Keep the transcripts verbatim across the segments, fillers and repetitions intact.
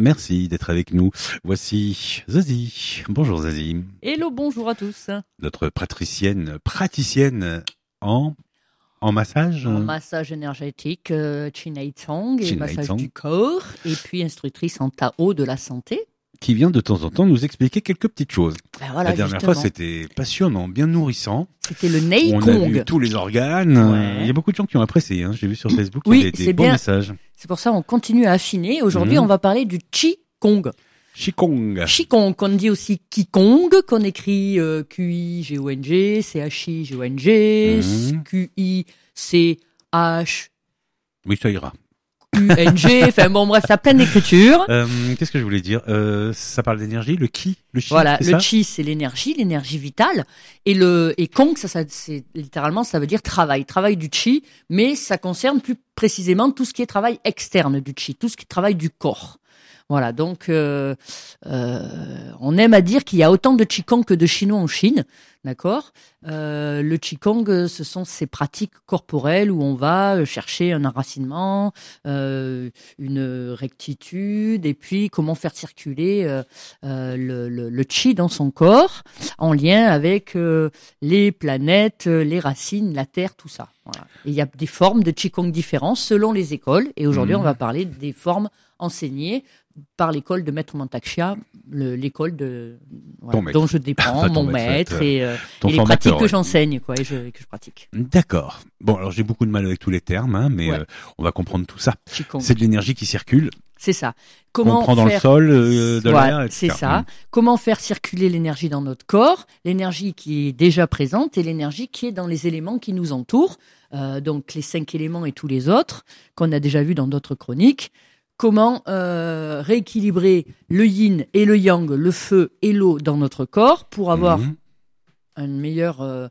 Merci d'être avec nous. Voici Zazie. Bonjour Zazie. Hello, bonjour à tous. Notre praticienne, praticienne en, en massage. En massage énergétique, euh, Chinai Tsong, et Chinai massage Tsong. du corps, et puis instructrice en Tao de la santé. Qui vient de temps en temps nous expliquer quelques petites choses. Ben voilà, la dernière justement. fois, c'était passionnant, bien nourrissant. C'était le Nei On a Kong. vu tous les organes. Ouais. Il y a beaucoup de gens qui ont apprécié. Hein. J'ai vu sur Facebook Oui, qu'il y avait c'est des bons bien. messages. C'est pour ça qu'on continue à affiner. Aujourd'hui, Mhm. on va parler du Qi Kong. Qigong. Qigong, qu'on dit aussi Qigong, qu'on écrit euh, Q I G O N G, C H I G O N G, Mhm. Q I C H Oui, ça ira. U N G, enfin bon bref, ça a plein d'écritures. Euh, Qu'est-ce que je voulais dire euh, Ça parle d'énergie, le ki, le chi, Voilà, c'est le ça chi c'est l'énergie, l'énergie vitale, et le et kong ça, ça c'est littéralement ça veut dire travail, travail du chi, mais ça concerne plus précisément tout ce qui est travail externe du chi, tout ce qui est travail du corps. Voilà, donc euh, euh, on aime à dire qu'il y a autant de qigong que de chinois en Chine, d'accord. Euh, le qigong, ce sont ces pratiques corporelles où on va chercher un enracinement, euh, une rectitude, et puis comment faire circuler euh, euh, le, le, le chi dans son corps, en lien avec euh, les planètes, les racines, la terre, tout ça. Voilà. Et il y a des formes de qigong différentes selon les écoles, et aujourd'hui Mmh. on va parler des formes enseignées par l'école de Maître Mantak-Chia, le- l'école de voilà, Ton maître. dont je dépends, Enfin, ton mon maître, maître, et, euh, Ton et les formateur, pratiques que ouais. j'enseigne, quoi, et, je, et que je pratique. D'accord. Bon, alors j'ai beaucoup de mal avec tous les termes, hein, mais Ouais. euh, on va comprendre tout ça. Qigong. C'est de l'énergie qui circule, C'est ça. qu'on Comment prend dans faire le sol, euh, de Voilà, l'air, et c'est cetera. ça. Mmh. Comment faire circuler l'énergie dans notre corps, l'énergie qui est déjà présente et l'énergie qui est dans les éléments qui nous entourent, euh, donc les cinq éléments et tous les autres qu'on a déjà vus dans d'autres chroniques. Comment euh, rééquilibrer le yin et le yang, le feu et l'eau dans notre corps pour avoir Mmh. un meilleur euh,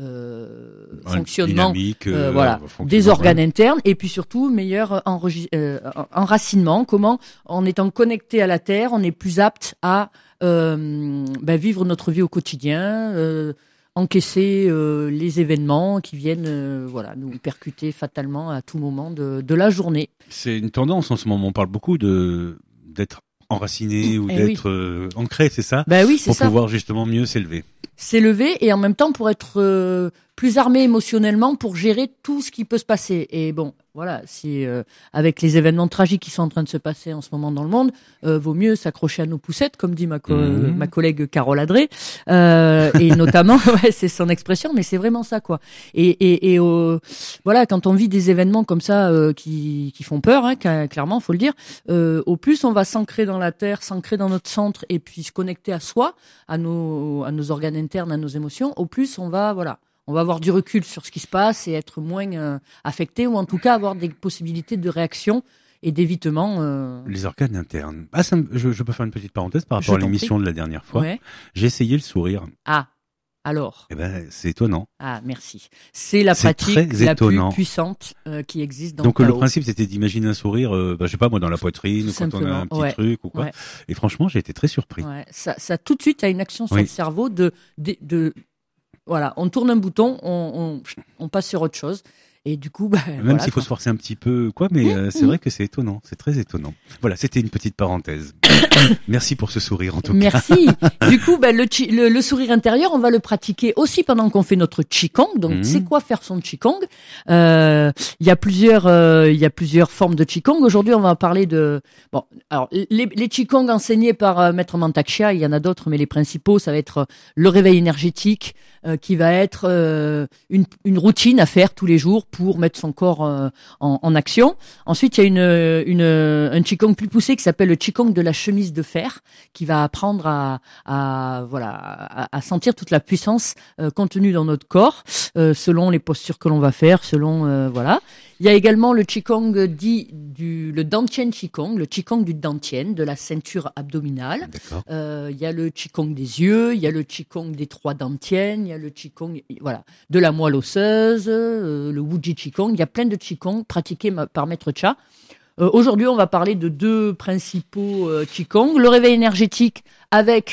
euh, Un fonctionnement dynamique, euh, euh, voilà, fonctionnement, des organes ouais. internes, et puis surtout meilleur enregi- euh, enracinement. Comment, en étant connecté à la terre, on est plus apte à euh, ben, vivre notre vie au quotidien, euh, encaisser euh, les événements qui viennent euh, voilà, nous percuter fatalement à tout moment de, de la journée. C'est une tendance en ce moment. On parle beaucoup de d'être enraciné ou Eh d'être euh, ancré, c'est ça, Ben oui, c'est pour ça. pouvoir justement mieux s'élever. S'élever et en même temps pour être euh, plus armé émotionnellement pour gérer tout ce qui peut se passer. Et bon, voilà, si euh, avec les événements tragiques qui sont en train de se passer en ce moment dans le monde, euh, vaut mieux s'accrocher à nos poussettes, comme dit ma, co- Mmh. ma collègue Carole Adré, euh, et notamment, ouais, c'est son expression, mais c'est vraiment ça, quoi. Et, et, et euh, voilà, quand on vit des événements comme ça euh, qui, qui font peur, hein, ca- clairement, faut le dire, euh, au plus on va s'ancrer dans la terre, s'ancrer dans notre centre, et puis se connecter à soi, à nos, à nos organes internes, à nos émotions, au plus on va, voilà. On va avoir du recul sur ce qui se passe et être moins euh, affecté, ou en tout cas avoir des possibilités de réaction et d'évitement. Euh... Les organes internes. Ah, ça me- je, je peux faire une petite parenthèse par Je rapport à t'en l'émission de la dernière fois. Ouais. J'ai essayé le sourire. Ah, alors. Eh ben, c'est étonnant. Ah, merci. C'est la C'est pratique très la étonnant. plus puissante euh, qui existe dans Donc le le Tao. principe c'était d'imaginer un sourire, euh, bah, je sais pas moi, dans la poitrine, ou quand on a un Simplement, petit ouais. truc ou quoi. Ouais. Et franchement, j'ai été très surpris. Ouais, ça, ça tout de suite a une action sur Oui. le cerveau de, de, de- voilà, on tourne un bouton, on, on, on passe sur autre chose, et du coup, bah, Même voilà, s'il faut quoi. se forcer un petit peu, quoi, mais euh, c'est mmh. vrai que c'est étonnant, c'est très étonnant. Voilà, c'était une petite parenthèse. Merci pour ce sourire en tout cas. Merci. Du coup, ben, le, chi- le, le sourire intérieur, on va le pratiquer aussi pendant qu'on fait notre qigong. Donc, Mhm. c'est quoi faire son qigong? Euh, Il y a plusieurs, euh, il y a plusieurs formes de qigong. Aujourd'hui, on va parler de. Bon, alors les, les qigong enseignés par euh, Maître Mantak-Chia, il y en a d'autres, mais les principaux, ça va être euh, le réveil énergétique, euh, qui va être euh, une, une routine à faire tous les jours pour mettre son corps euh, en, en action. Ensuite, il y a une, une, un qigong plus poussé qui s'appelle le qigong de la chemise de fer, qui va apprendre à, à voilà, à, à sentir toute la puissance euh, contenue dans notre corps, euh, selon les postures que l'on va faire, selon euh, voilà. Il y a également le qigong dit du le Dantien qigong, le qigong du Dantien, de la ceinture abdominale. D'accord. Euh, il y a le qigong des yeux, il y a le qigong des trois dantiennes, il y a le qigong voilà de la moelle osseuse, euh, le Wuji qigong. Il y a plein de qigong pratiqués ma- par Maître Chia. Euh, aujourd'hui, on va parler de deux principaux euh, qigong. Le réveil énergétique avec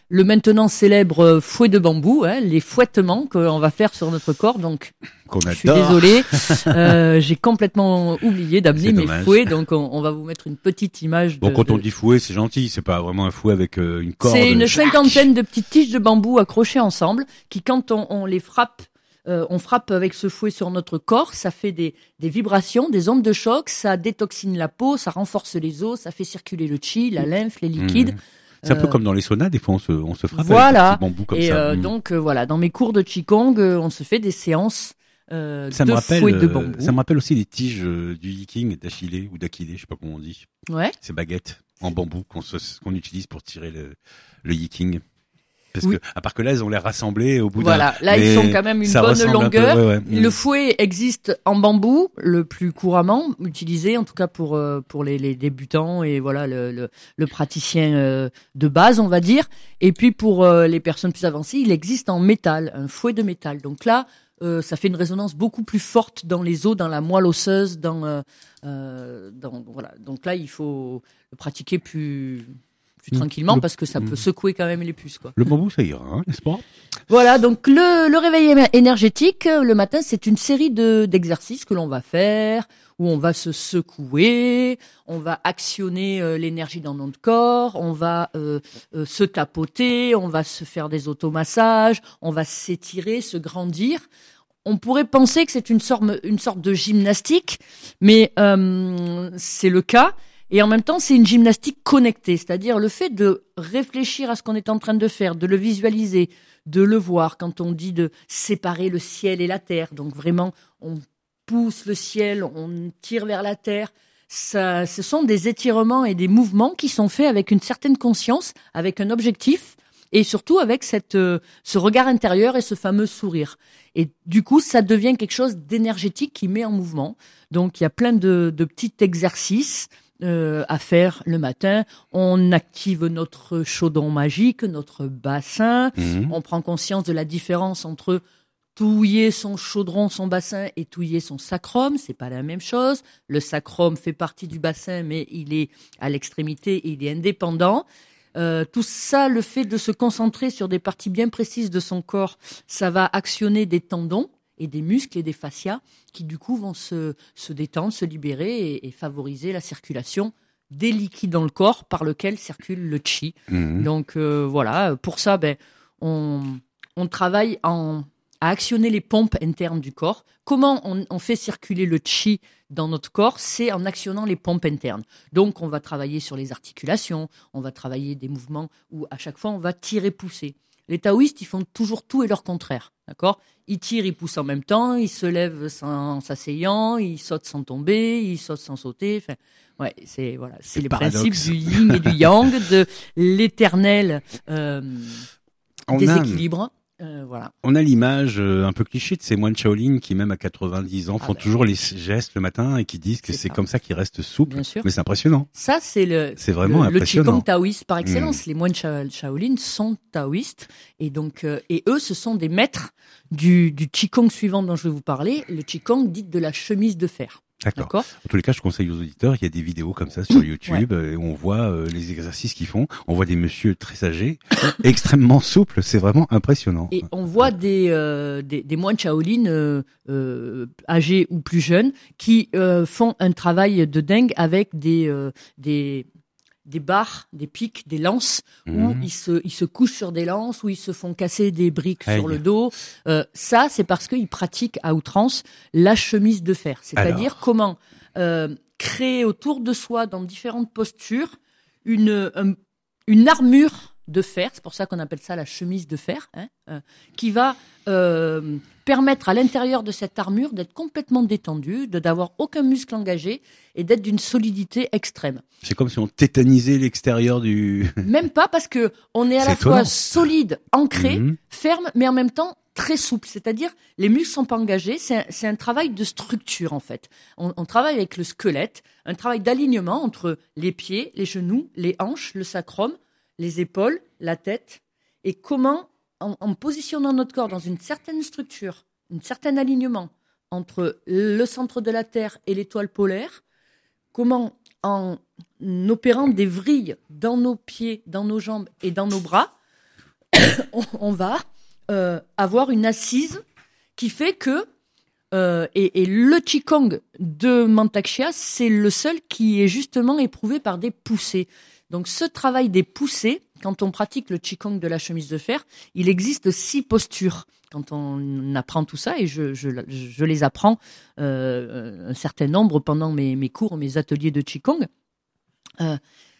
le maintenant célèbre fouet de bambou, hein, les fouettements qu'on va faire sur notre corps. Donc, Qu'on je suis adore. désolée, euh, j'ai complètement oublié d'amener C'est mes dommage. fouets, donc on, on va vous mettre une petite image. De, Bon, quand on de- dit fouet, c'est gentil, c'est pas vraiment un fouet avec euh, une corde. C'est une Chac. cinquantaine de petites tiges de bambou accrochées ensemble, qui quand on, on les frappe, euh, on frappe avec ce fouet sur notre corps, ça fait des, des vibrations, des ondes de choc, ça détoxine la peau, ça renforce les os, ça fait circuler le chi, la lymphe, les liquides. Mmh. C'est un peu Euh, comme dans les saunas, des fois on se, on se frappe Voilà. avec des petits bambous comme Et ça. euh, Mmh. donc euh, voilà, dans mes cours de Qigong, euh, on se fait des séances euh, ça de me rappelle, fouet de euh, bambou. ça me rappelle aussi les tiges euh, du yiking d'Achillée ou d'Achillée, je sais pas comment on dit. Ouais. Ces baguettes en bambou qu'on se- qu'on utilise pour tirer le, le yiking. Parce Oui. que, à part que là, ils ont l'air rassemblés au bout Voilà, d'un. là ils mais sont quand même une ça bonne ressemble un peu, longueur. ouais, ouais. Le Mmh. fouet existe en bambou, le plus couramment utilisé, en tout cas pour euh, pour les, les débutants et voilà le le, le praticien euh, de base, on va dire. Et puis pour euh, les personnes plus avancées, il existe en métal, un fouet de métal. Donc là, euh, ça fait une résonance beaucoup plus forte dans les os, dans la moelle osseuse, dans euh, euh, dans voilà. Donc là, il faut le pratiquer plus plus Mmh. tranquillement Le- parce que ça mmh. peut secouer quand même les puces, quoi. Le bambou, ça ira, hein, n'est-ce pas? Voilà, donc le, le réveil émer- énergétique, euh, le matin, c'est une série de d'exercices que l'on va faire, où on va se secouer, on va actionner euh, l'énergie dans notre corps, on va euh, euh, se tapoter, on va se faire des automassages, on va s'étirer, se grandir. On pourrait penser que c'est une sorte, une sorte de gymnastique, mais euh, c'est le cas. Et en même temps, c'est une gymnastique connectée, c'est-à-dire le fait de réfléchir à ce qu'on est en train de faire, de le visualiser, de le voir. Quand on dit de séparer le ciel et la terre, donc vraiment, on pousse le ciel, on tire vers la terre. Ça, ce sont des étirements et des mouvements qui sont faits avec une certaine conscience, avec un objectif, et surtout avec cette, euh, ce regard intérieur et ce fameux sourire. Et du coup, ça devient quelque chose d'énergétique qui met en mouvement. Donc, il y a plein de, de petits exercices euh, à faire le matin. On active notre chaudron magique, notre bassin. Mmh. On prend conscience de la différence entre touiller son chaudron, son bassin et touiller son sacrum. C'est pas la même chose. Le sacrum fait partie du bassin, mais il est à l'extrémité et il est indépendant. Euh, tout ça, le fait de se concentrer sur des parties bien précises de son corps, ça va actionner des tendons et des muscles et des fascias qui du coup vont se, se détendre, se libérer et, et favoriser la circulation des liquides dans le corps par lequel circule le chi. Mmh. Donc euh, voilà, pour ça, ben, on, on travaille en, à actionner les pompes internes du corps. Comment on, on fait circuler le chi dans notre corps? C'est en actionnant les pompes internes. Donc on va travailler sur les articulations, on va travailler des mouvements où à chaque fois on va tirer, pousser. Les taoïstes, ils font toujours tout et leur contraire, d'accord? Ils tirent, ils poussent en même temps, ils se lèvent sans, en s'asseyant, ils sautent sans tomber, ils sautent sans sauter. Enfin, ouais, c'est voilà, c'est les paradoxe. principes du yin et du yang, de l'éternel euh, On a, déséquilibre. Euh, voilà. on a l'image euh, un peu cliché de ces moines Shaolin qui, même à quatre-vingt-dix ans, Ah font ben. toujours les gestes le matin et qui disent que C'est c'est ça. comme ça qu'ils restent souples. Bien sûr. Mais c'est impressionnant. Ça, c'est le, C'est vraiment le, le impressionnant. Qigong taoïste par excellence. Les moines Sha- Shaolin sont taoïstes et donc euh, et eux, ce sont des maîtres du, du Qigong suivant dont je vais vous parler, le Qigong dit de la chemise de fer. D'accord. D'accord. En tous les cas, je conseille aux auditeurs, il y a des vidéos comme ça sur YouTube euh, où on voit euh, les exercices qu'ils font. On voit des messieurs très âgés, extrêmement souples. C'est vraiment impressionnant. Et on voit des, euh, des, des moines Shaolin euh, euh, âgés ou plus jeunes qui euh, font un travail de dingue avec des, euh, des, des barres, des pics, des lances, où Mmh. ils se, ils se couchent sur des lances, où ils se font casser des briques Aïe. sur le dos. Euh, ça, c'est parce qu'ils pratiquent à outrance la chemise de fer. C'est-à-dire Alors. comment euh, créer autour de soi, dans différentes postures, une, un- une armure de fer, c'est pour ça qu'on appelle ça la chemise de fer, hein, euh, qui va euh, permettre à l'intérieur de cette armure d'être complètement détendu, de d'avoir aucun muscle engagé et d'être d'une solidité extrême. C'est comme si on tétanisait l'extérieur du. Même pas parce que on est à C'est la fois étonnant. solide, ancré, Mhm. ferme, mais en même temps très souple. C'est-à-dire les muscles sont pas engagés. C'est un, c'est un travail de structure en fait. On, on travaille avec le squelette, un travail d'alignement entre les pieds, les genoux, les hanches, le sacrum, les épaules, la tête, et comment, en, en positionnant notre corps dans une certaine structure, un certain alignement entre le centre de la Terre et l'étoile polaire, comment, en opérant des vrilles dans nos pieds, dans nos jambes et dans nos bras, on, on va euh, avoir une assise qui fait que euh, et, et le Qigong de Mantak Chia, c'est le seul qui est justement éprouvé par des poussées. Donc ce travail des poussées, quand on pratique le Qigong de la chemise de fer, il existe six postures. Quand on apprend tout ça, et je, je, je les apprends euh, un certain nombre pendant mes, mes cours, mes ateliers de Qigong, euh,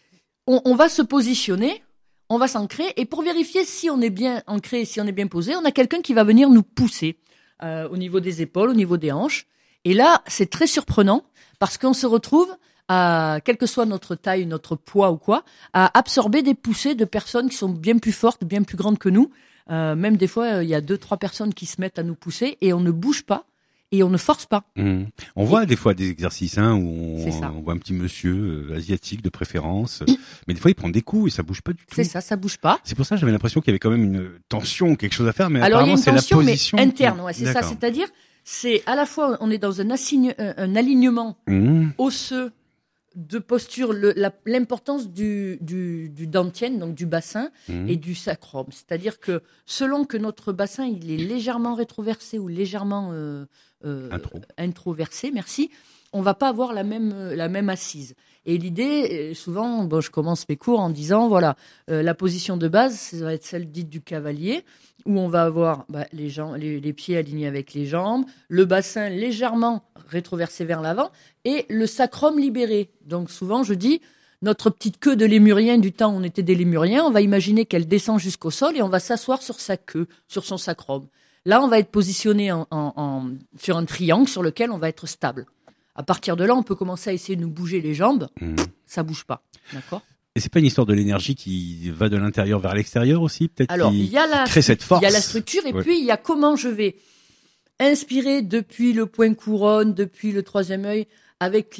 on, on va se positionner, on va s'ancrer, et pour vérifier si on est bien ancré, si on est bien posé, on a quelqu'un qui va venir nous pousser euh, au niveau des épaules, au niveau des hanches. Et là, c'est très surprenant, parce qu'on se retrouve, à, quelle que soit notre taille, notre poids ou quoi, à absorber des poussées de personnes qui sont bien plus fortes, bien plus grandes que nous. Euh, même des fois, il euh, y a deux, trois personnes qui se mettent à nous pousser et on ne bouge pas et on ne force pas. Mmh. On voit et... des fois des exercices hein, où on, on voit un petit monsieur euh, asiatique de préférence, mmh. mais des fois il prend des coups et ça bouge pas du tout. C'est ça, ça bouge pas. C'est pour ça que j'avais l'impression qu'il y avait quand même une tension, quelque chose à faire, mais alors il y a une c'est tension, la position mais interne, ouais, c'est D'accord. ça. C'est-à-dire, c'est à la fois on est dans un, assigne, un alignement mmh. osseux. De posture, le, la, l'importance du, du, du dantian, donc du bassin, mmh. et du sacrum. C'est-à-dire que selon que notre bassin il est légèrement rétroversé ou légèrement euh, euh, Intro. introversé, merci, on va pas avoir la même, la même assise. Et l'idée, souvent, bon, je commence mes cours en disant, voilà, euh, la position de base, ça va être celle dite du cavalier, où on va avoir bah, les, jambes, les, les pieds alignés avec les jambes, le bassin légèrement rétroversé vers l'avant, et le sacrum libéré. Donc souvent, je dis, notre petite queue de lémurien, du temps où on était des lémuriens, on va imaginer qu'elle descend jusqu'au sol et on va s'asseoir sur sa queue, sur son sacrum. Là, on va être positionné en, en, en, sur un triangle sur lequel on va être stable. À partir de là, on peut commencer à essayer de nous bouger les jambes. Mmh. Ça bouge pas, d'accord ? Et c'est pas une histoire de l'énergie qui va de l'intérieur vers l'extérieur aussi, peut-être? Alors, il y a la, crée cette force. Il y a la structure et ouais. puis il y a comment je vais inspirer depuis le point couronne, depuis le troisième œil, avec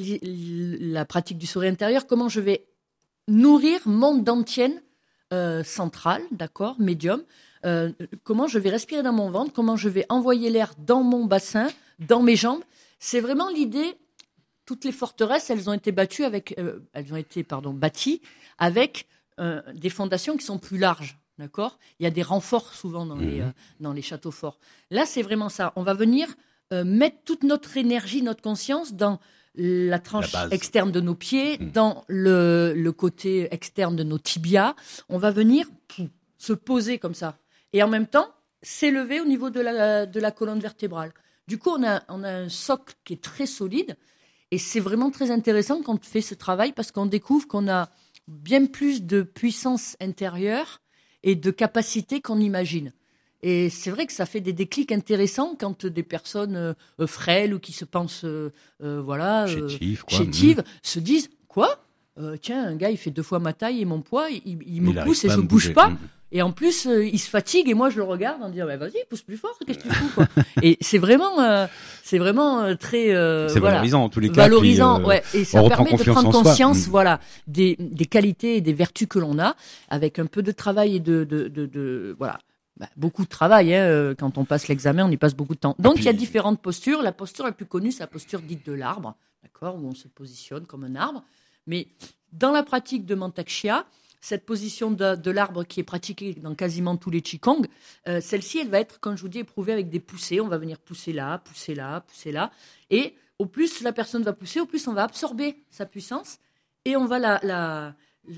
la pratique du sourire intérieur, comment je vais nourrir mon dantian euh, central, d'accord, médium, euh, comment je vais respirer dans mon ventre, comment je vais envoyer l'air dans mon bassin, dans mes jambes. C'est vraiment l'idée. Toutes les forteresses, elles ont été battues avec, euh, elles ont été, pardon, bâties avec euh, des fondations qui sont plus larges, d'accord ? Il y a des renforts souvent dans mmh. les euh, dans les châteaux forts. Là, c'est vraiment ça. On va venir euh, mettre toute notre énergie, notre conscience dans la tranche la externe de nos pieds, mmh. dans le le côté externe de nos tibias. On va venir pouf, se poser comme ça, et en même temps s'élever au niveau de la de la colonne vertébrale. Du coup, on a on a un socle qui est très solide. Et c'est vraiment très intéressant quand on fait ce travail parce qu'on découvre qu'on a bien plus de puissance intérieure et de capacité qu'on imagine. Et c'est vrai que ça fait des déclics intéressants quand des personnes euh, frêles ou qui se pensent euh, euh, voilà, euh, chétives, quoi. chétives mmh. se disent « Quoi euh, Tiens, un gars, il fait deux fois ma taille et mon poids, il, il, il me pousse et je ne bouge pas. Mmh. » Et en plus, euh, il se fatigue et moi, je le regarde en disant bah, « Vas-y, pousse plus fort, qu'est-ce que tu fous ?» quoi. Et c'est vraiment, euh, c'est vraiment euh, très... Euh, c'est voilà, valorisant en tous les cas. Valorisant, puis, euh, ouais. Et ça permet de prendre conscience voilà, des, des qualités et des vertus que l'on a avec un peu de travail et de... de, de, de voilà. Bah, beaucoup de travail, hein. Quand on passe l'examen, on y passe beaucoup de temps. Donc, il puis... y a différentes postures. La posture la plus connue, c'est la posture dite de l'arbre, d'accord, où on se positionne comme un arbre. Mais dans la pratique de Mantak Chia, cette position de, de l'arbre qui est pratiquée dans quasiment tous les Qigong, euh, celle-ci, elle va être, comme je vous dis, éprouvée avec des poussées. On va venir pousser là, pousser là, pousser là. Et au plus la personne va pousser, au plus on va absorber sa puissance et on va la, la,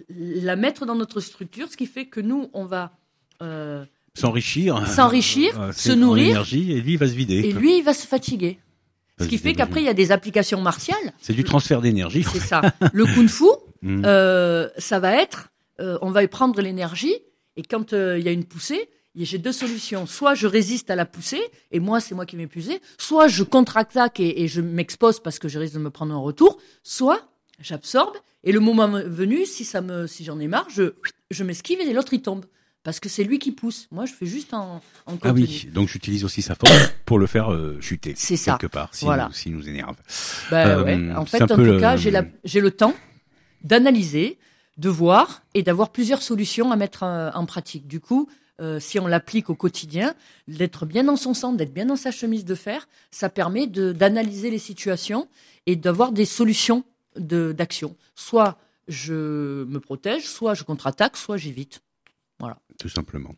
la mettre dans notre structure, ce qui fait que nous, on va... Euh, S'enrichir, s'enrichir, euh, se nourrir, énergie, et lui il va se vider. Et lui il va se fatiguer. Ce qui fait qu'après il y a des applications martiales. C'est du transfert d'énergie. C'est ça. Le kung-fu, mm. euh, ça va être, euh, on va y prendre l'énergie et quand il euh, y a une poussée, j'ai deux solutions. Soit je résiste à la poussée et moi c'est moi qui vais m'épuiser. Soit je contre-attaque et, et je m'expose parce que je risque de me prendre un retour. Soit j'absorbe et le moment venu, si ça me, si j'en ai marre, je, je m'esquive et l'autre il tombe. Parce que c'est lui qui pousse. Moi, je fais juste en, en contenu. Ah oui, donc j'utilise aussi sa force pour le faire euh, chuter. C'est ça. Quelque part, si voilà. nous, si nous énerve. Ben euh, ouais. En fait, en tout le... cas, j'ai, la, j'ai le temps d'analyser, de voir et d'avoir plusieurs solutions à mettre en, en pratique. Du coup, euh, si on l'applique au quotidien, d'être bien dans son centre, d'être bien dans sa chemise de fer, ça permet de, d'analyser les situations et d'avoir des solutions de, d'action. Soit je me protège, soit je contre-attaque, soit j'évite. Voilà. Tout simplement. Ouais.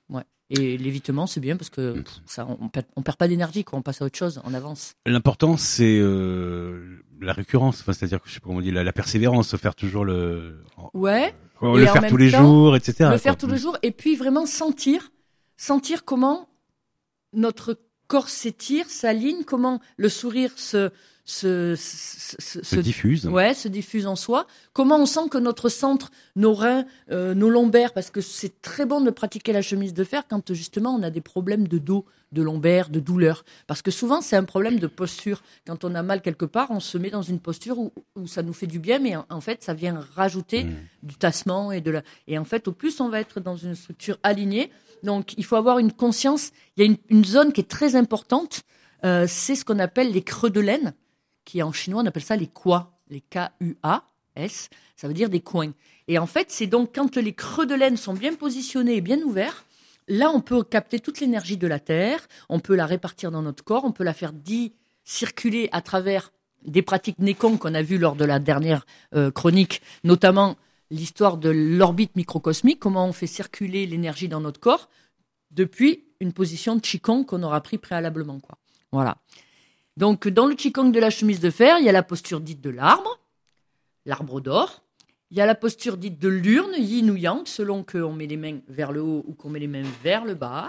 Et l'évitement, c'est bien parce que pff, ça, on perd, on perd pas d'énergie, quoi. On passe à autre chose, on avance. L'important, c'est euh, la récurrence, enfin, c'est-à-dire que je sais pas comment on dit, la, la persévérance, faire toujours le, Ouais. le Et faire tous les jours, et cetera. Le faire quoi. tous les jours, et puis vraiment sentir, sentir comment notre corps s'étire, s'aligne, comment le sourire se se se, se, se diffuse. Ouais, se diffuse en soi. Comment on sent que notre centre, nos reins, euh, nos lombaires, parce que c'est très bon de pratiquer la chemise de fer quand justement on a des problèmes de dos, de lombaires, de douleurs. Parce que souvent c'est un problème de posture. Quand on a mal quelque part, on se met dans une posture où, où ça nous fait du bien, mais en, en fait ça vient rajouter mmh. du tassement et de la. Et en fait, au plus on va être dans une structure alignée. Donc il faut avoir une conscience. Il y a une, une zone qui est très importante. Euh, c'est ce qu'on appelle les creux de laine, qui en chinois on appelle ça les kuas, les K U A S, ça veut dire des coins. Et en fait, c'est donc quand les creux de laine sont bien positionnés et bien ouverts, là on peut capter toute l'énergie de la terre, on peut la répartir dans notre corps, on peut la faire di- circuler à travers des pratiques Neigong qu'on a vues lors de la dernière euh, chronique, notamment l'histoire de l'orbite microcosmique, comment on fait circuler l'énergie dans notre corps depuis une position de Qigong qu'on aura pris préalablement, quoi. Voilà. Donc, dans le Qigong de la chemise de fer, il y a la posture dite de l'arbre, l'arbre d'or. Il y a la posture dite de l'urne, yin ou yang, selon qu'on met les mains vers le haut ou qu'on met les mains vers le bas.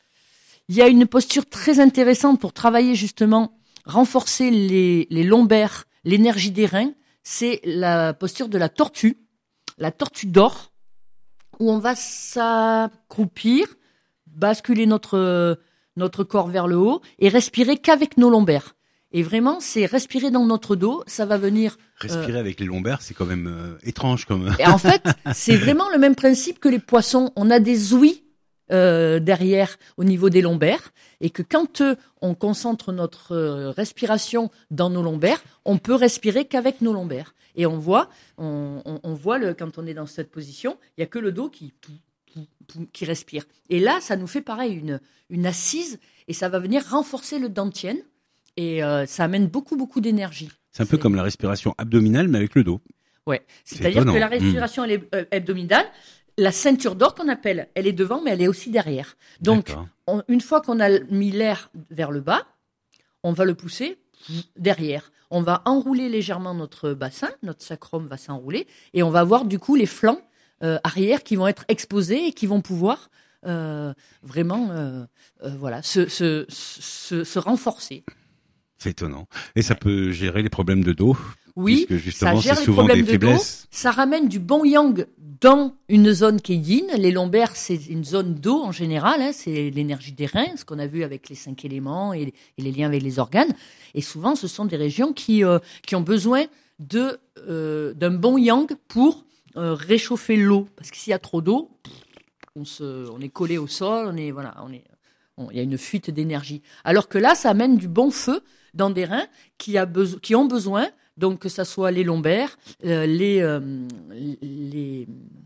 Il y a une posture très intéressante pour travailler justement, renforcer les, les lombaires, l'énergie des reins. C'est la posture de la tortue, la tortue d'or, où on va s'accroupir, basculer notre... notre corps vers le haut et respirer qu'avec nos lombaires. Et vraiment, c'est respirer dans notre dos, ça va venir... Respirer euh... avec les lombaires, c'est quand même euh, étrange comme... Et en fait, c'est vraiment le même principe que les poissons. On a des ouïes euh, derrière au niveau des lombaires et que quand euh, on concentre notre euh, respiration dans nos lombaires, on peut respirer qu'avec nos lombaires. Et on voit, on, on, on voit le, quand on est dans cette position, il n'y a que le dos qui... qui respire. Et là, ça nous fait pareil, une, une assise, et ça va venir renforcer le dantian, et euh, ça amène beaucoup, beaucoup d'énergie. C'est un peu c'est... comme la respiration abdominale, mais avec le dos. Ouais, c'est-à-dire que la respiration mmh. elle est, euh, abdominale, la ceinture d'or qu'on appelle, elle est devant, mais elle est aussi derrière. Donc, on, une fois qu'on a mis l'air vers le bas, on va le pousser derrière. On va enrouler légèrement notre bassin, notre sacrum va s'enrouler, et on va voir du coup les flancs Euh, arrière qui vont être exposés et qui vont pouvoir euh, vraiment euh, euh, voilà se, se, se, se renforcer. C'est étonnant. Et ça peut gérer les problèmes de dos. Oui, puisque justement, ça gère c'est les souvent problèmes des de dos. faiblesses. Ça ramène du bon yang dans une zone qui est yin. Les lombaires, c'est une zone d'eau en général. Hein, c'est l'énergie des reins, ce qu'on a vu avec les cinq éléments et, et les liens avec les organes. Et souvent, ce sont des régions qui euh, qui ont besoin de euh, d'un bon yang pour Euh, réchauffer l'eau, parce que s'il y a trop d'eau, on se, on est collé au sol, on est, voilà, on est, on, il y a une fuite d'énergie. Alors que là, ça amène du bon feu dans des reins qui a besoin, qui ont besoin, donc que ça soit les lombaires, euh, les, euh, les,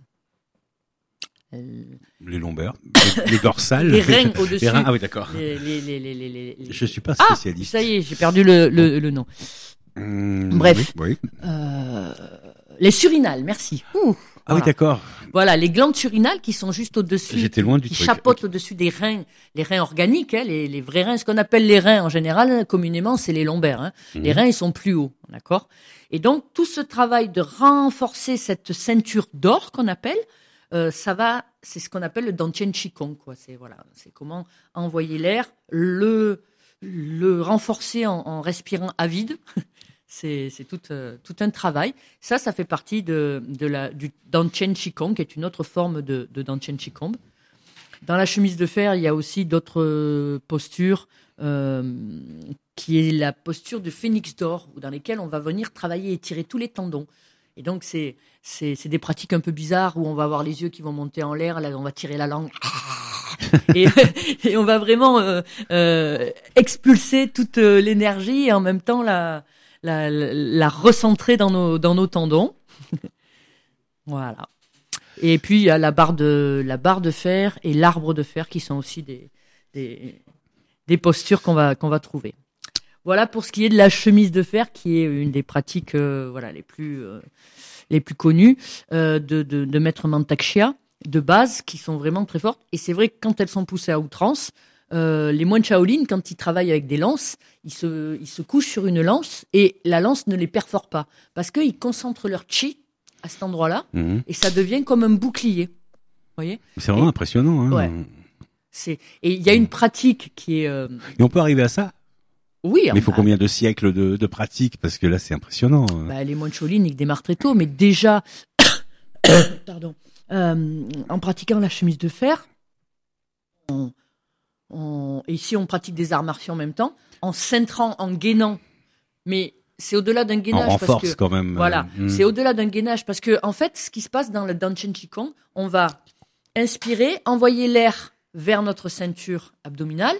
euh, les lombaires, les, les dorsales, les reins au-dessus. Les reins, ah oui, d'accord. Les, les, les, les, les, les... Je suis pas spécialiste. Ah, ça y est, j'ai perdu le, le, le nom. Mmh, Bref. Oui. oui. Euh, les surinales, merci. Ouh, ah voilà. oui, d'accord. Voilà, les glandes surinales qui sont juste au-dessus. J'étais loin du qui truc. chapeautent okay. au-dessus des reins, les reins organiques, hein, les, les vrais reins. Ce qu'on appelle les reins en général, communément, c'est les lombaires. Hein. Mmh. Les reins, ils sont plus hauts, d'accord. Et donc tout ce travail de renforcer cette ceinture d'or qu'on appelle, euh, ça va, c'est ce qu'on appelle le dantian qigong, quoi. C'est voilà, c'est comment envoyer l'air, le le renforcer en, en respirant à vide. C'est, c'est tout, euh, tout un travail. Ça, ça fait partie de, de la, du dantian qigong, qui est une autre forme de, de dantian qigong. Dans la chemise de fer, il y a aussi d'autres postures, euh, qui est la posture du phénix d'or, dans lesquelles on va venir travailler et étirer tous les tendons. Et donc, c'est, c'est, c'est des pratiques un peu bizarres où on va avoir les yeux qui vont monter en l'air, là, on va tirer la langue. et, et on va vraiment euh, euh, expulser toute euh, l'énergie et en même temps la... La, la, la recentrer dans nos, dans nos tendons. Voilà. Et puis, il y a la barre de, la barre de fer et l'arbre de fer qui sont aussi des, des, des postures qu'on va, qu'on va trouver. Voilà pour ce qui est de la chemise de fer, qui est une des pratiques euh, voilà, les, plus, euh, les plus connues euh, de, de, de Maître Mantak Chia. de base qui sont vraiment très fortes. Et c'est vrai que quand elles sont poussées à outrance, euh, les moines Shaolin, quand ils travaillent avec des lances, ils se, ils se couchent sur une lance et la lance ne les perfore pas. Parce qu'ils concentrent leur chi à cet endroit-là mmh. et ça devient comme un bouclier. Vous voyez ? C'est vraiment et, impressionnant. Hein. Ouais. C'est, et il y a une pratique qui est... Euh... Et on peut arriver à ça ? Oui. Mais il faut bah, combien de siècles de, de pratique ? Parce que là, c'est impressionnant. Bah, les moines Shaolin, ils démarrent très tôt, mais déjà, pardon, euh, en pratiquant la chemise de fer, on, on, et ici on pratique des arts martiaux en même temps, en cintrant, en gainant, mais c'est au-delà d'un gainage. En parce force que, quand même. Voilà, euh, c'est au-delà d'un gainage, parce que en fait, ce qui se passe dans le Danshen Qigong, on va inspirer, envoyer l'air vers notre ceinture abdominale,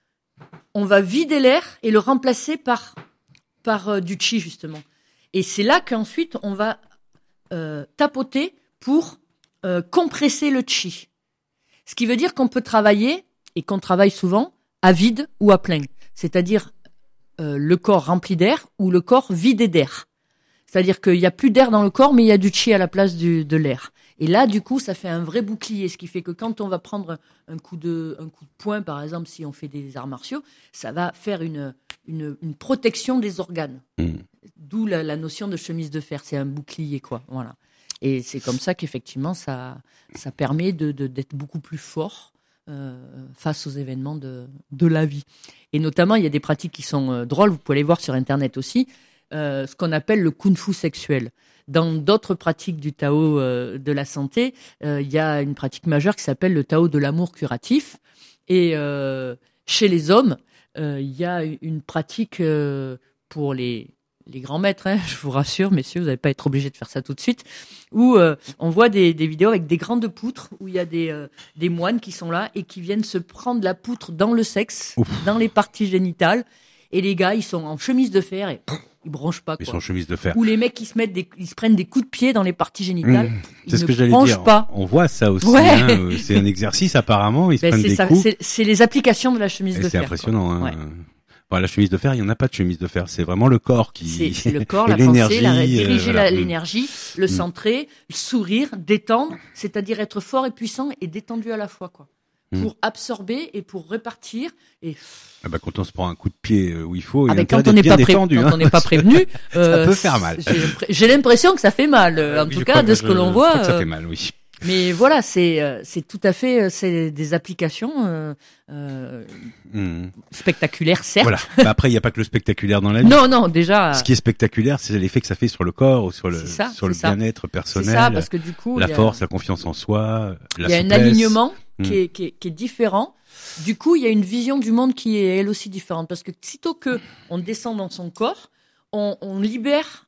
on va vider l'air et le remplacer par, par euh, du chi, justement. Et c'est là qu'ensuite, on va euh, tapoter pour euh, compresser le chi. Ce qui veut dire qu'on peut travailler, et qu'on travaille souvent, à vide ou à plein. C'est-à-dire euh, le corps rempli d'air ou le corps vidé d'air. C'est-à-dire qu'il n'y a plus d'air dans le corps, mais il y a du chi à la place du, de l'air. Et là, du coup, ça fait un vrai bouclier, ce qui fait que quand on va prendre un coup de, un coup de poing, par exemple, si on fait des arts martiaux, ça va faire une, une, une protection des organes. Mmh. D'où la, la notion de chemise de fer. C'est un bouclier, quoi. Voilà. Et c'est comme ça qu'effectivement, ça, ça permet de, de, d'être beaucoup plus fort euh, face aux événements de, de la vie. Et notamment, il y a des pratiques qui sont euh, drôles. Vous pouvez les voir sur Internet aussi. Euh, ce qu'on appelle le kung-fu sexuel. Dans d'autres pratiques du Tao euh, de la santé, euh, il y a une pratique majeure qui s'appelle le Tao de l'amour curatif. Et euh, chez les hommes, euh, il y a une pratique euh, pour les, les grands maîtres, hein, je vous rassure, messieurs, vous n'allez pas être obligés de faire ça tout de suite, où euh, on voit des, des vidéos avec des grandes poutres, où il y a des, euh, des moines qui sont là et qui viennent se prendre la poutre dans le sexe, Ouf. dans les parties génitales. Et les gars, ils sont en chemise de fer et pff, ils bronchent pas. Quoi. Ils sont en chemise de fer. Ou les mecs qui se mettent, des, ils se prennent des coups de pied dans les parties génitales. Mmh. Ils c'est ce ne que j'allais bronchent dire. pas. On voit ça aussi. Ouais. Hein. C'est un exercice apparemment. Ils se ben prennent c'est des ça, coups. C'est, c'est les applications de la chemise et de c'est fer. C'est impressionnant. Hein. Ouais. Bon, la chemise de fer, il y en a pas de chemise de fer. C'est vraiment le corps qui. C'est, c'est le corps, et la l'énergie, pensée, la, diriger euh, voilà. la, l'énergie, le mmh. centrer, le sourire, détendre, c'est-à-dire être fort et puissant et détendu à la fois, quoi. Pour mmh. absorber et pour répartir. Et... Ah bah quand on se prend un coup de pied où il faut, ah il y a bah quand on n'est pas, pré- détendu, quand hein. on n'est pas prévenu, euh, ça peut faire mal. J'ai, j'ai l'impression que ça fait mal, euh, en oui, tout cas de ce je, que l'on je voit. Crois que ça euh, fait mal, oui. Mais voilà, c'est c'est tout à fait c'est des applications euh, euh, mmh. spectaculaires, certes. Voilà. Bah après, il n'y a pas que le spectaculaire dans la vie. Non, non, déjà. Ce qui est spectaculaire, c'est l'effet que ça fait sur le corps ou sur le ça, sur le ça. bien-être personnel. C'est ça, parce que du coup, la a, force, la confiance en soi, la il y a souplesse. un alignement mmh. qui, est, qui, est, qui est différent. Du coup, il y a une vision du monde qui est elle aussi différente, parce que sitôt que on descend dans son corps, on, on libère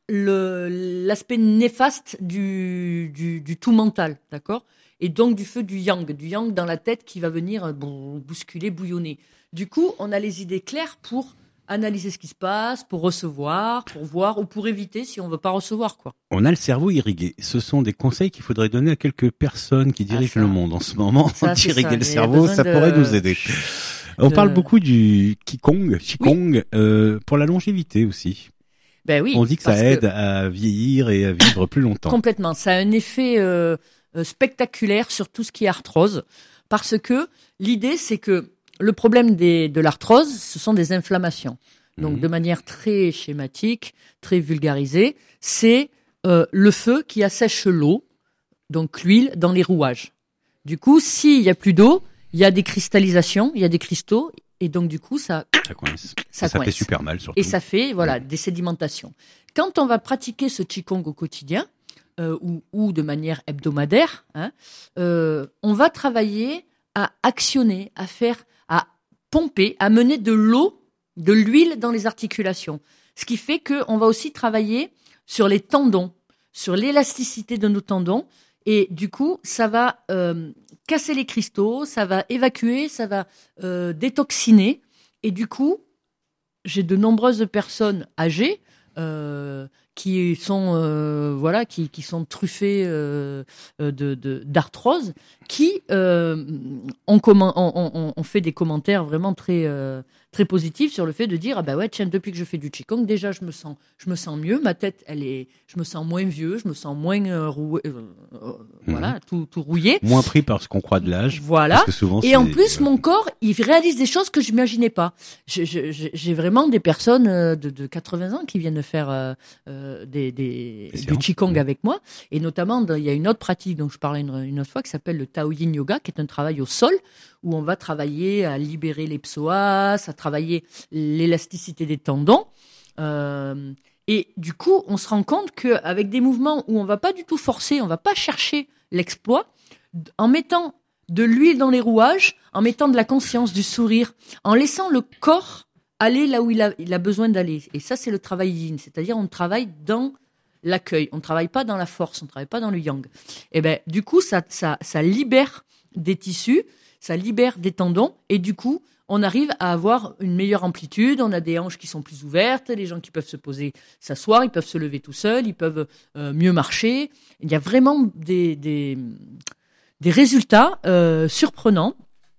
le l'aspect néfaste du du, du tout mental, d'accord. Et donc du feu du yang, du yang dans la tête qui va venir bon, bousculer, bouillonner. Du coup, on a les idées claires pour analyser ce qui se passe, pour recevoir, pour voir ou pour éviter si on veut pas recevoir, quoi. On a le cerveau irrigué. Ce sont des conseils qu'il faudrait donner à quelques personnes qui dirigent ah, le monde en ce moment. Ça, d'irriguer le ça. cerveau, ça de... pourrait nous aider. On de... parle beaucoup du Qigong, Qigong oui. euh, pour la longévité aussi. Ben oui. On dit que ça aide que... à vieillir et à vivre plus longtemps. Complètement. Ça a un effet euh, spectaculaire sur tout ce qui est arthrose, parce que l'idée, c'est que le problème des, de l'arthrose, ce sont des inflammations. Donc, mmh. de manière très schématique, très vulgarisée, c'est euh, le feu qui assèche l'eau, donc l'huile, dans les rouages. Du coup, s'il y a plus d'eau, il y a des cristallisations, il y a des cristaux, et donc du coup, ça, ça coince. Ça, ça coince. fait super mal, surtout. Et ça fait, voilà, mmh. des sédimentations. Quand on va pratiquer ce Qigong au quotidien, euh, ou, ou de manière hebdomadaire, hein, euh, on va travailler à actionner, à faire, à pomper, à mener de l'eau, de l'huile dans les articulations. Ce qui fait qu'on va aussi travailler sur les tendons, sur l'élasticité de nos tendons. Et du coup, ça va euh, casser les cristaux, ça va évacuer, ça va euh, détoxiner. Et du coup, j'ai de nombreuses personnes âgées euh, qui sont euh, voilà, qui, qui sont truffées euh, de, de d'arthrose, qui euh, ont, comment, ont, ont, ont fait des commentaires vraiment très euh, très positive sur le fait de dire ah bah ouais tiens depuis que je fais du qigong déjà je me sens je me sens mieux, ma tête elle est je me sens moins vieux, je me sens moins euh, roué, euh, euh, mmh. voilà tout tout rouillé, moins pris par ce qu'on croit de l'âge. Voilà. Parce que souvent, et c'est... en plus mon corps il réalise des choses que je m'imaginais pas. Je, je, j'ai vraiment des personnes de, de quatre-vingts ans qui viennent faire euh, euh, des, des, des du qigong mmh. avec moi, et notamment il y a une autre pratique dont je parlais une, une autre fois qui s'appelle le Tao Yin Yoga, qui est un travail au sol où on va travailler à libérer les psoas, à travailler l'élasticité des tendons. Euh, et du coup, on se rend compte qu'avec des mouvements où on va pas du tout forcer, on va pas chercher l'exploit, en mettant de l'huile dans les rouages, en mettant de la conscience, du sourire, en laissant le corps aller là où il a, il a besoin d'aller. Et ça, c'est le travail yin, c'est-à-dire on travaille dans l'accueil, on ne travaille pas dans la force, on ne travaille pas dans le yang. Et ben, du coup, ça, ça, ça libère des tissus, ça libère des tendons, et du coup, on arrive à avoir une meilleure amplitude, on a des hanches qui sont plus ouvertes, les gens qui peuvent se poser, s'asseoir, ils peuvent se lever tout seuls, ils peuvent euh, mieux marcher. Il y a vraiment des, des, des résultats euh, surprenants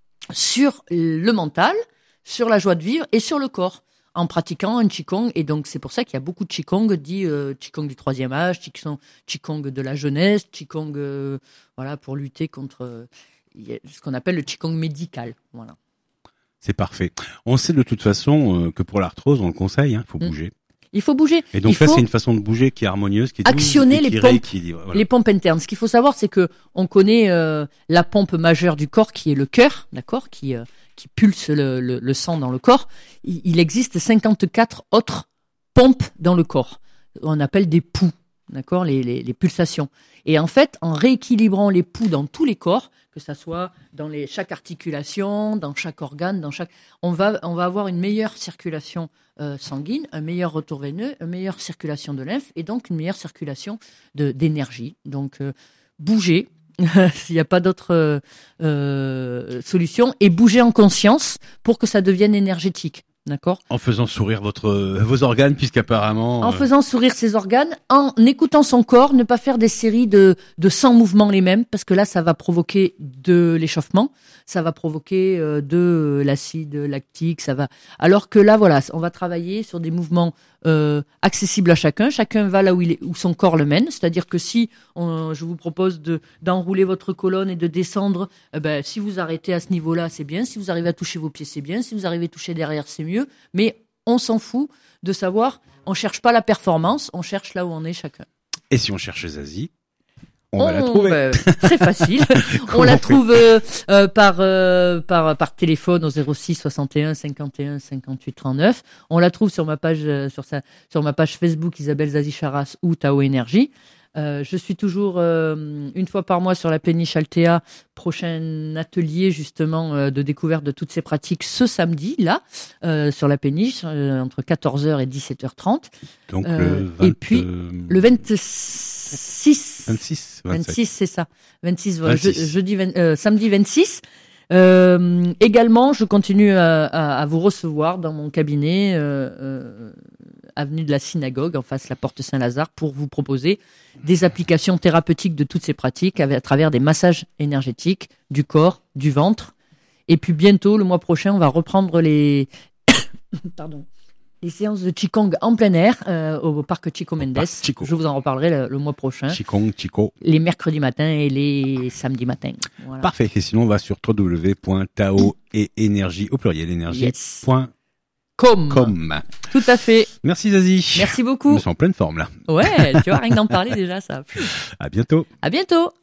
sur le mental, sur la joie de vivre et sur le corps, en pratiquant un qigong. Et donc, c'est pour ça qu'il y a beaucoup de qigong dit euh, qigong du troisième âge, qigong, qigong de la jeunesse, qigong euh, voilà, pour lutter contre euh, ce qu'on appelle le qigong médical. Voilà. C'est parfait. On sait de toute façon euh, que pour l'arthrose, on le conseille, hein, il faut mmh. bouger. Il faut bouger. Et donc il là, faut c'est une façon de bouger qui est harmonieuse, qui est actionner douce, et qui les pompes, rééquilibre. Voilà. Les pompes internes. Ce qu'il faut savoir, c'est que on connaît euh, la pompe majeure du corps, qui est le cœur, d'accord, qui euh, qui pulse le, le, le sang dans le corps. Il, il existe cinquante-quatre autres pompes dans le corps. On appelle des pouls, d'accord, les, les, les pulsations. Et en fait, en rééquilibrant les pouls dans tous les corps, que ça soit dans les, chaque articulation, dans chaque organe, dans chaque, on va, on va avoir une meilleure circulation euh, sanguine, un meilleur retour veineux, une meilleure circulation de lymphe et donc une meilleure circulation de, d'énergie. Donc, euh, bouger, s'il n'y a pas d'autre euh, solution, et bouger en conscience pour que ça devienne énergétique. D'accord. En faisant sourire votre vos organes, puisqu'apparemment en euh... faisant sourire ses organes, en écoutant son corps, ne pas faire des séries de de cent mouvements les mêmes, parce que là ça va provoquer de l'échauffement, ça va provoquer euh, de l'acide lactique, ça va. Alors que là voilà, on va travailler sur des mouvements euh, accessibles à chacun. Chacun va là où il est, où son corps le mène. C'est-à-dire que si on, je vous propose de d'enrouler votre colonne et de descendre, eh ben si vous arrêtez à ce niveau-là, c'est bien. Si vous arrivez à toucher vos pieds, c'est bien. Si vous arrivez à toucher derrière, c'est mieux. Mais on s'en fout de savoir, on cherche pas la performance, on cherche là où on est chacun. Et si on cherche Zazie, on, on va la trouver. Bah, très facile. On la trouve euh, euh, par euh, par par téléphone au zéro six soixante et un cinquante et un cinquante-huit trente-neuf. On la trouve sur ma page euh, sur sa sur ma page Facebook Isabelle Zazie Charras ou Tao Énergie. Euh, je suis toujours euh, une fois par mois sur la péniche Altea, prochain atelier justement euh, de découverte de toutes ces pratiques ce samedi là euh, sur la péniche euh, entre quatorze heures et dix-sept heures trente. Donc euh, le vingt... et puis le vingt-six vingt-six vingt-six c'est ça vingt-six, vingt-six. Je, jeudi vingt, euh, samedi vingt-six. Euh, également, je continue à, à, à vous recevoir dans mon cabinet euh, euh, avenue de la Synagogue, en face de la porte Saint-Lazare, pour vous proposer des applications thérapeutiques de toutes ces pratiques à travers des massages énergétiques du corps, du ventre. Et puis bientôt, le mois prochain, on va reprendre les pardon les séances de Qigong en plein air euh, au parc Chico Mendes. Chico. Je vous en reparlerai le, le mois prochain. Qigong, Chico. Les mercredis matins et les samedis matins. Voilà. Parfait. Et sinon, on va sur w w w point tao et énergie au pluriel énergie. Yes. Point Com. com. Tout à fait. Merci Zazie. Merci beaucoup. Je me sens en pleine forme là. Ouais, tu vois, rien que d'en parler déjà, ça. À bientôt. À bientôt.